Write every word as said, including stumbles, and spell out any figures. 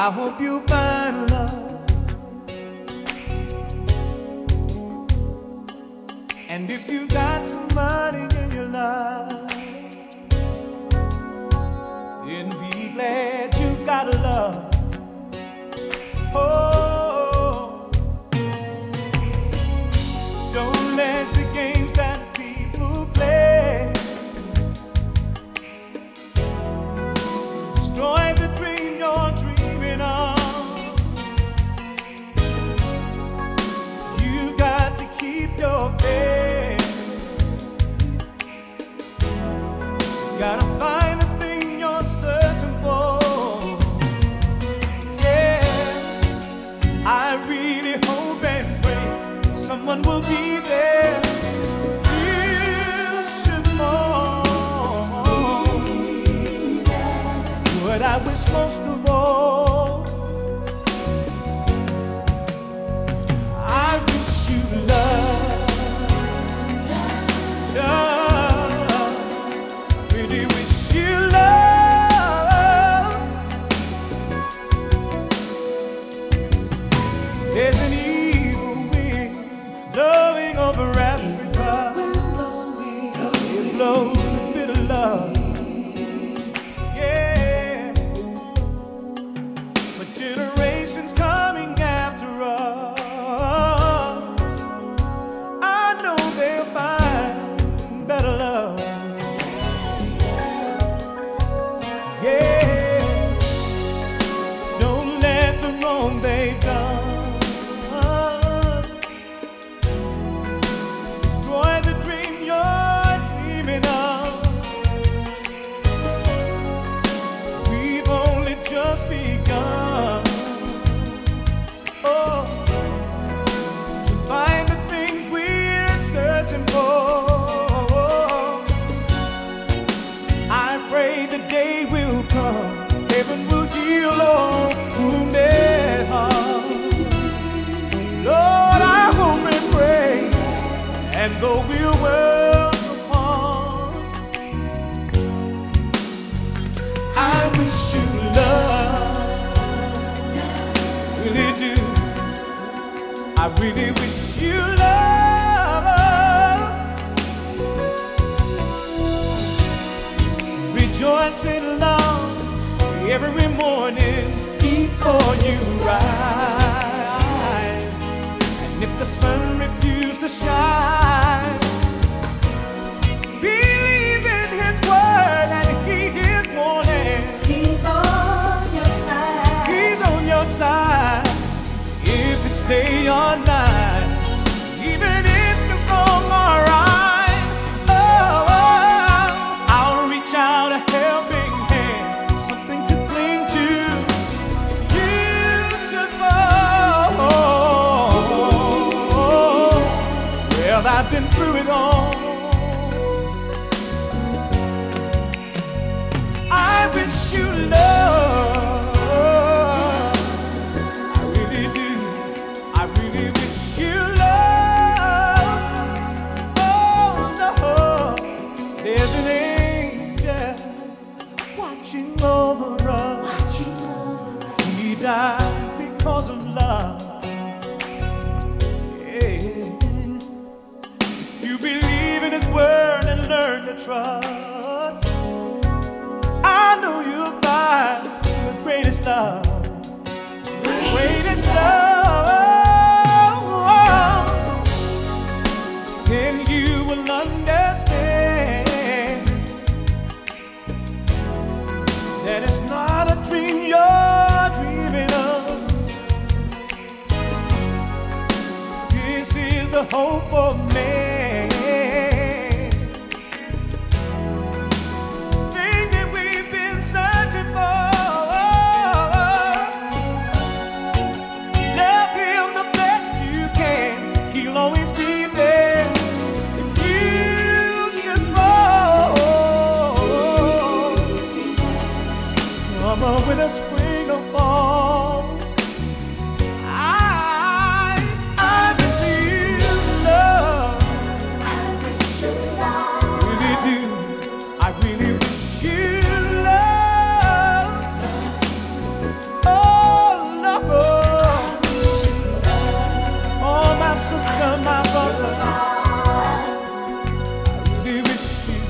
I hope you find love. And if you got some money in your life, then be glad you've got a love. Oh, don't let the games that people play destroy the dream you're dreaming of. You got to keep your faith. You gotta find the thing you're searching for. I really hope and pray that someone will be there. You should know what I wish most of all. I wish you love, love, really wish you love. There's an evil wind blowing over Africa. It blows a bit of love. Yeah. But generations coming after us, I know they'll find better love. Yeah. Don't let the wrong they've done destroy the dream you're dreaming of. We've only just begun, oh, to find the things we're searching for. I pray the day will come, heaven will heal all wounded hearts. Lord, I hope and pray, and though we're worlds apart, I wish you love, really do. I really wish you love. Rejoice in love every morning before you rise. And if the sun refused to shine, believe in his word and he is warning. He's on your side. He's on your side. If it's day or night, even if you're wrong or right, oh, oh, I'll reach out a helping hand, something to cling to. You should know. Well, I've been through it all. I wish you love. I really do. I really wish you love. Oh no, there's an angel watching over us. He died because of love. You believe in his word and learn to trust, I know you'll find the greatest love, the greatest love. Then you will understand that it's not a dream you're dreaming of. This is the hope of man, thing that we've been searching for. Love him the best you can, he'll always be there. If you should fall, summer, winter, spring, or fall, really wish you love. Oh. trust you.